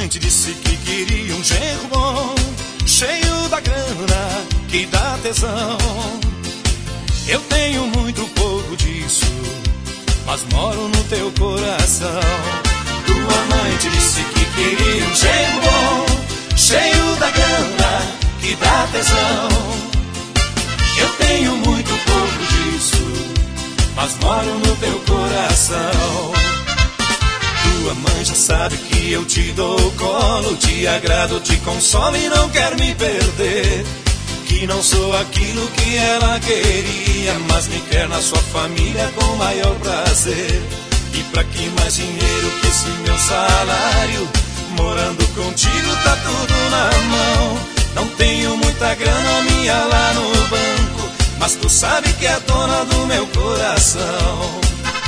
te disse que queria um genro bom, cheio da grana que dá tesão. Eu tenho muito pouco disso, mas moro no teu coração. Tua mãe te disse que queria um genro bom, cheio da grana que dá tesão. Eu tenho muito pouco disso, mas moro no teu coração. Tua mãe já sabe que eu te dou colo, te agrado, te consolo e não quer me perder. Que não sou aquilo que ela queria, mas me quer na sua família com maior prazer. E pra que mais dinheiro que esse meu salário? Morando contigo tá tudo na mão. Não tenho muita grana minha lá no banco, mas tu sabe que é dona do meu coração.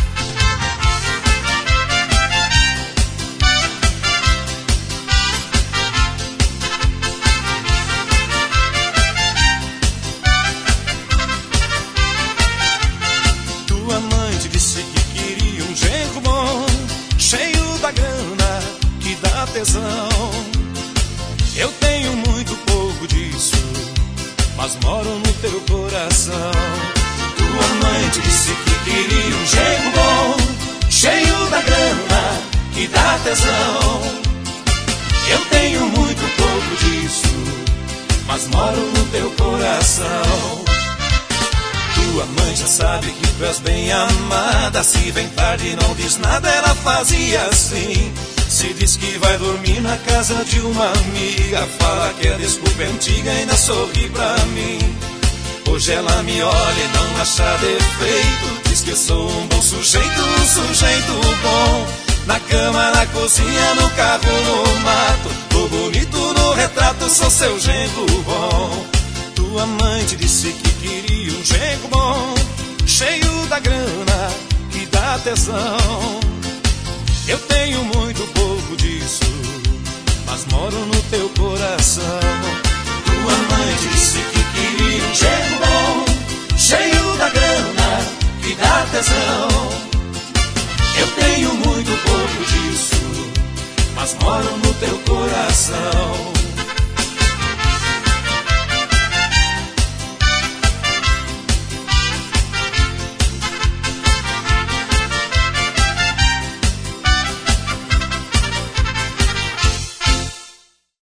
Tua mãe te disse que queria um genro bom, cheio da grana que dá tesão. Eu tenho muito pouco disso, mas moro no teu coração. Tua mãe te disse que queria um genro bom, cheio da grana que dá tesão. Eu tenho muito pouco disso, mas moro no teu coração. Tua mãe já sabe que tu és bem amada. Se vem tarde e não diz nada, ela fazia assim. Se diz que vai dormir na casa de uma amiga, fala que a desculpa é antiga e ainda sorri pra mim. Hoje ela me olha e não acha defeito, diz que eu sou um bom sujeito, um sujeito bom. Na cama, na cozinha, no carro, no mato, tô bonito no retrato, sou seu genro bom. Tua mãe te disse que queria um genro bom, cheio da grana que dá tesão. Eu tenho muito pouco disso, mas moro no teu coração. Tua mãe disse que queria um genro bom, cheio da grana que dá tesão. Eu tenho muito pouco disso, mas moro no teu coração.